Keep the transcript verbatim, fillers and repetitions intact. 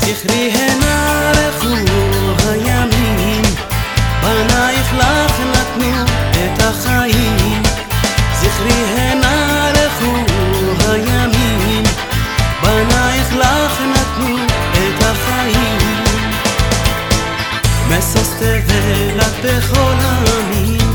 זכרי הנה לכו הימים, בנייך לך נתנו את החיים. זכרי הנה לכו הימים, בנייך לך נתנו את החיים. משוש תהילת בכל העמים,